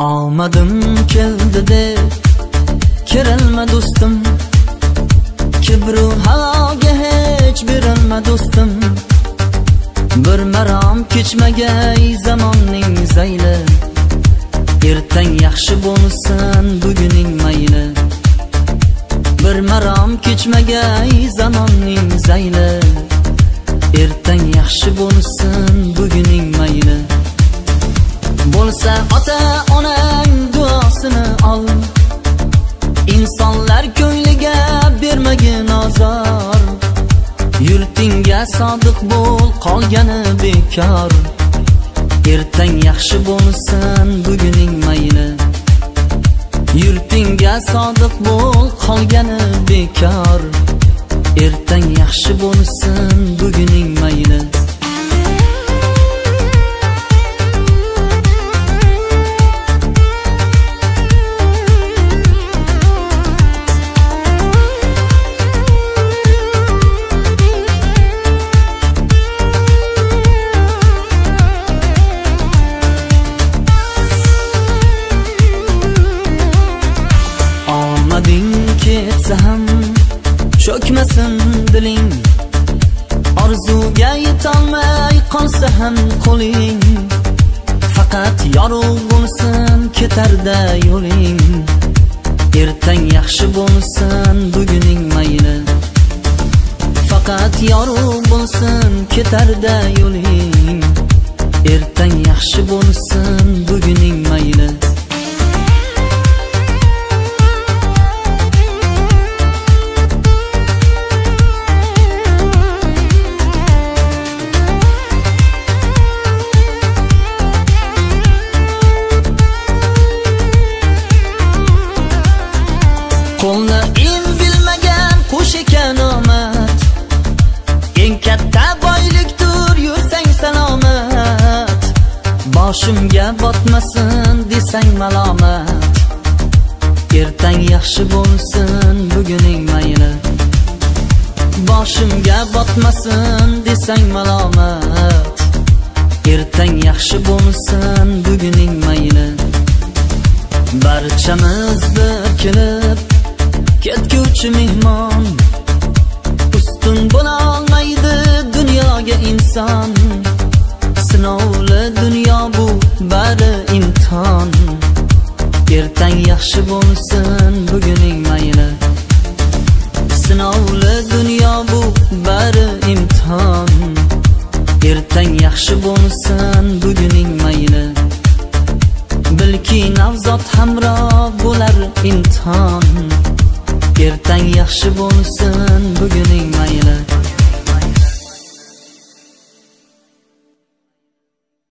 Omadim keldi deb kiralma do'stim, kibru havoga hech berilma do'stim. Bir marom kechmagay zamonning zayli, ertang yaxshi bo'lsin buguning mayli. Bir marom kechmagay zamonning zayli, ertang yaxshi bo'lsin buguning mayli. Bo'lsa ota onang duosini ol, insonlar ko'ngliga bermagin azor. Yurtingga sodiq bo'l, qolgani bekor. Ertang yaxshi bo'lsin buguning mayli. Yurtingga sodiq bo'l, qolgani bekor. Ertang yaxshi bo'lsin buguning mayli. Ketsa ham cho'kmasin diling, orzuga yetolmay qolsa ham qo'ling. Faqat yorug' bo'lsin ketarda yo'ling. Ertang yaxshi bo'lsin buguning mayli. Faqat yorug' bo'lsin ketarda yo'ling. Ertang yaxshi bo'lsin buguning mayli. Qo'lni in bilmagan qush ekan omad, eng katta boylikdir yursang salomat. Boshimga botmasin desang malomat. Ertang yaxshi bo'lsin buguning mayli. Boshimga botmasin desang malomat. Ertang yaxshi bo'lsin buguning mayli. Barchamiz bir kelib ketguvchi mehmon, ustun bo'la olmaydi dunyoga inson. Sinovli dunyo bu bari imtihon. Ertang yaxshi bo'lsin buguning mayli. Sinovli dunyo bu bari imtihon. Ertang yaxshi bo'lsin buguning mayli. Bilki navzot hamroh bo'lar imtihon. Ertang yaxshi bo'lsin buguning mayli.